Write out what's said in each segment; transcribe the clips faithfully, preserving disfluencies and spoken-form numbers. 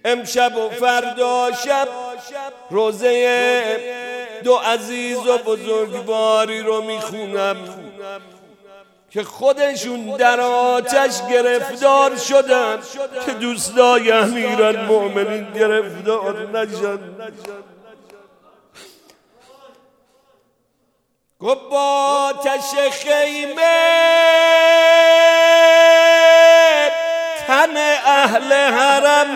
امشب و فردا شب روزه دو عزیز و بزرگواری رو میخونم که خودشون در آتش گرفتار شدن که دوستای امیرالمؤمنین گرفتار نشن. گفت با آتش خیمه تن اهل حرم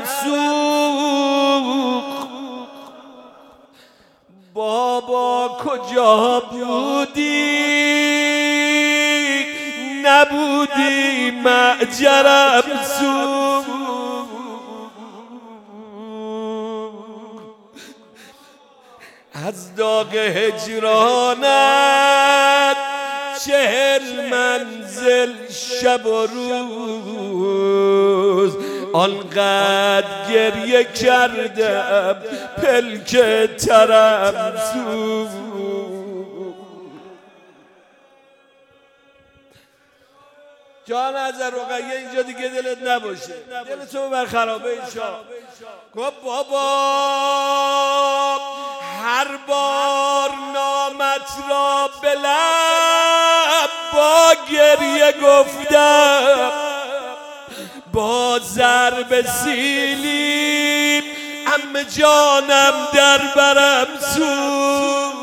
سوخت. بابا کجا بودی نبودی معجرم سوخت. از داغ هجرانت چهل منزل شب و روز آنقدر گریه کردم پلک ترم سوخت. جان از رقیه اینجا دیگه دلت نباشه، دل تو بر خرابه شاه. گفت بابا هر بار نامت را به لب با گریه گفتم، با ضرب سیلی عمه جانم در برم سوخت.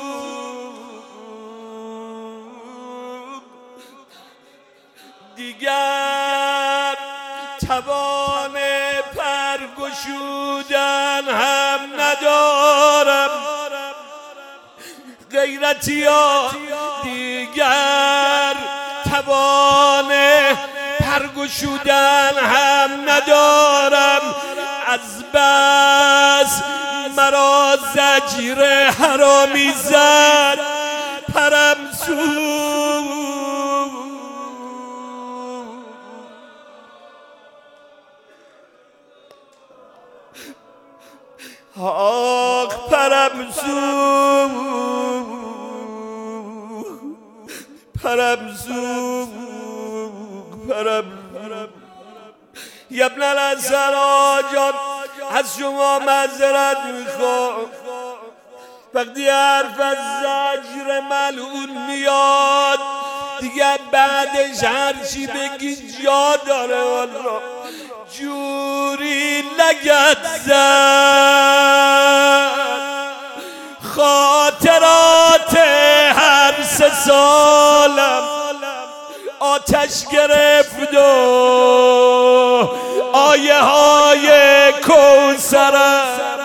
دیگر توان پر گشودن هم ندارم، غیرتی ها دیگر توان پر گشودن هم ندارم. از بس مرا زجر حرامی زد پرم سوخت. آخ پرم سوخت، پرم سوخت، پرم. یبن الحسن آجان از شما معذرت میخوام، وقتی حرف از زجر ملعون میاد دیگه بعدش هرچی بگی جا داره. والله جوری لگت زد خاطرات هر سه سالم آتش گرفت و آیه های کوثرم.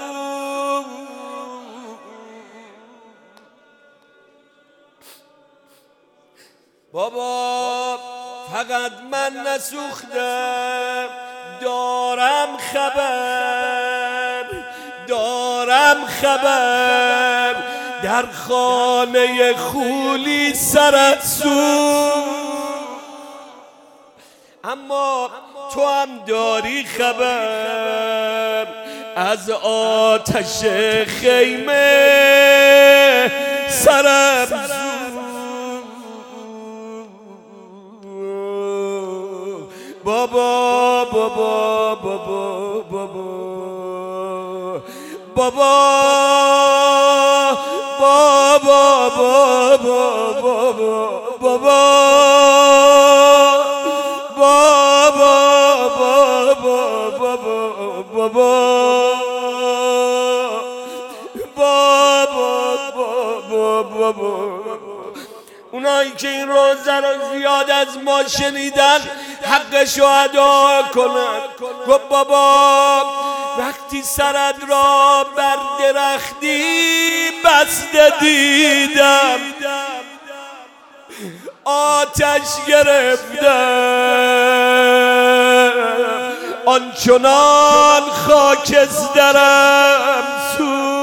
بابا فقط من نسوختم، دارم خبر، دارم خبر در خانه خولی سرت سوخت. اما تو هم داری خبر از آتش خیمه سرم سوخت. بابا بابا بابا بابا بابا بابا بابا بابا بابا بابا. اونایی که این روزه رو زیاد از ما شنیدن حقشو ادا کنن. گفت بابا وقتی سرت را بر درختی بسته دیدم آتش گرفته آنچنان خاکسترم سوخت.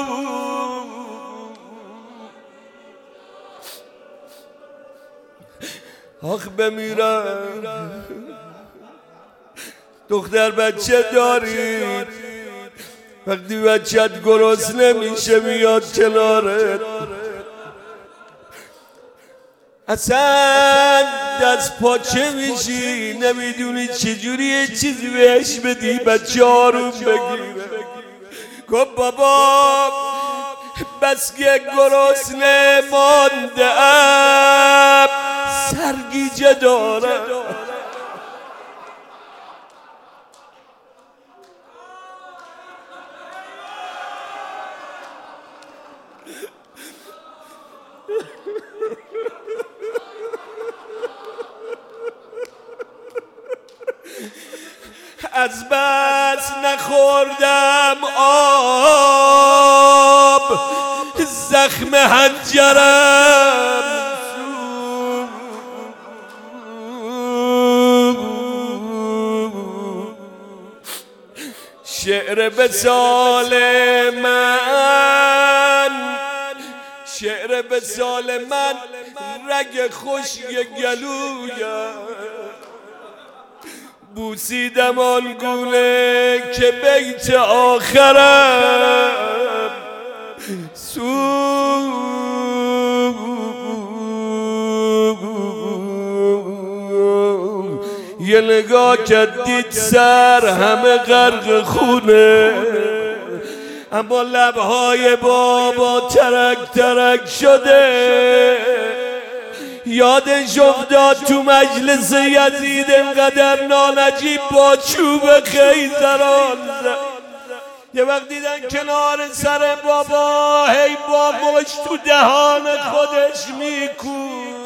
آخ بمیرم. دختر بچه دارید، وقتی بچت گرسنه میشه میاد کنارت، اصلا دست پاچه میشی نمیدونی چجوری یه چیزی بهش بدی بچه آروم بگیره. گفت بابا بس که گرسنه مانده ام سرگیجه دارم. از بس نخوردم آب زخم حنجرم شعر به سال من شعر به سال من رگ خشک گلویم بوسیدم آن گونه که بیت آخرم سو یه نگاه کرد دید سر همه غرق خونه اما لبهای بابا ترک ترک شده. یادش افتاد تو مجلس یزید انقدر نانجیب با چوب خیزران زد. یه وقت دیدن کنار سر بابا هی با مشت تو دهان خودش میکوب